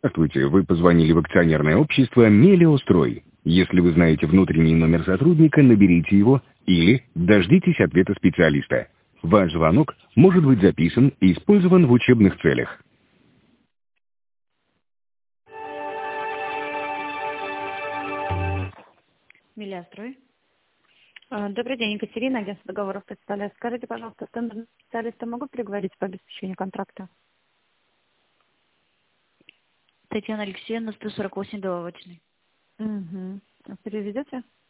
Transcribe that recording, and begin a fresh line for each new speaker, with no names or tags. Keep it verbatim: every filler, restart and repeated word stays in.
Здравствуйте, вы позвонили в акционерное общество «Мелиострой». Если вы знаете внутренний номер сотрудника, наберите его или дождитесь ответа специалиста. Ваш звонок может быть записан и использован в учебных целях.
Мелиострой.
А, Добрый день, Екатерина, агентство договоров представляю. Скажите, пожалуйста, тендерные специалисты могут переговорить по обеспечению контракта?
Татьяна Алексеевна, сто сорок восемь Беловодчный.
Угу. Переведете?